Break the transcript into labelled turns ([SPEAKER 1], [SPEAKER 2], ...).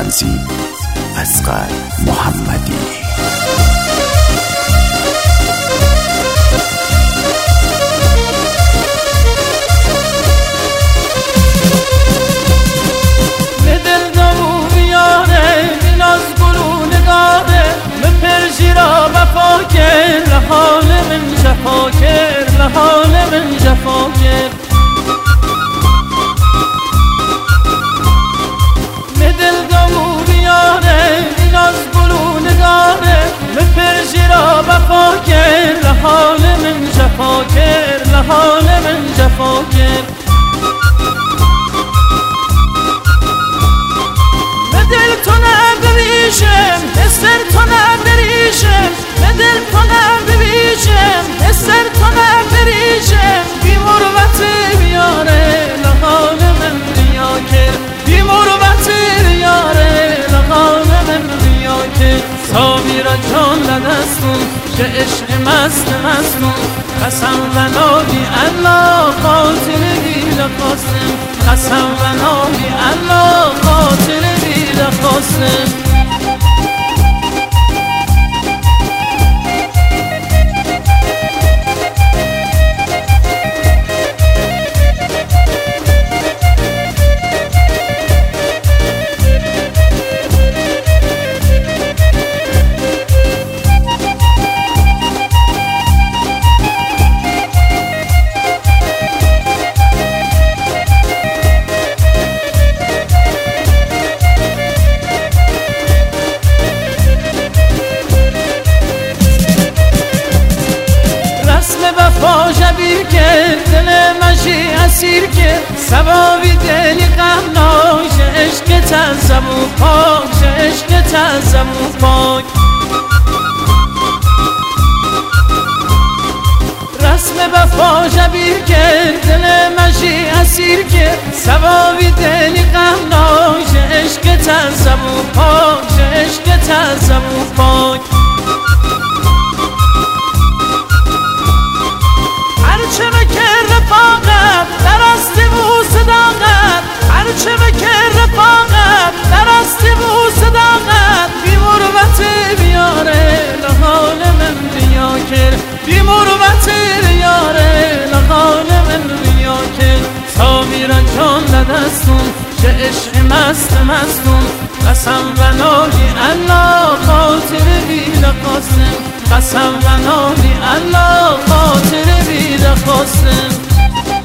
[SPEAKER 1] تنظیم اصغر محمدی.
[SPEAKER 2] به دل دمو بیاره این از گلو نگاره به پرژی را وفا کرد لحال من جفا کرد لحال من جفا کرد. به دل دمو بیاره این از گلو نگاره به پرژی را وفا کرد لحال من جفا کرد لحال من جفا کرد. دل تو نبریشم دستر تو نبریشم به دل تو نبریشم دستر تو نبریشم بی مروت بیاره لحال من ریا کرد بی مروت بیاره لحال من ریا کرد. سامی را جان لدستون که عشق مست مستون قسم و نامی الله خاطر دیل قاسم قسم و نامی الله خاطر دیل قاسم. وفا جبیر که دل مجی اسیر که سبابی دلی غمناک عشق تنزم و پاک عشق تنزم و پاک. رسم وفا جبیر که دل مجی اسیر که سبابی دلی غمناک عشق تنزم و پاک عشق تنزم و پاک. هرچه بکر رفاقت درستی و صداقت هرچه بکر رفاقت درستی و صداقت بی مروت بیاره لحال من ریا کرد بی مروت بیاره لحال من ریا کرد. سامی را جان لدستون که عشق مست مستون قسم و نامی الله خاطر دیل قاسم قسم و نامی الله خاطر دیل قاسم.